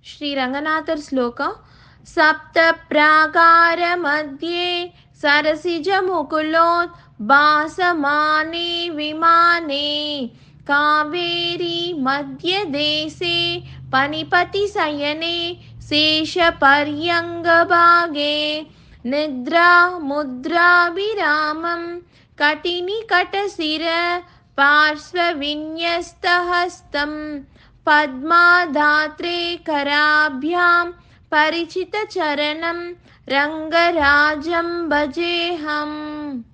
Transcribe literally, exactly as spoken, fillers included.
श्रीरङ्गनाथर् श्लोक सप्तप्राकारमध्ये सरसिजमुकुलोद्भासमाने विमाने कावेरी मध्यदेशे पनिपतिशयने शेषपर्यङ्गभागे निद्रामुद्राभिरामं कटिनिकटशिर पार्श्वविन्यस्तहस्तं पद्माधात्रे कराभ्यां परिचितचरणं रङ्गराजं भजेऽहम्।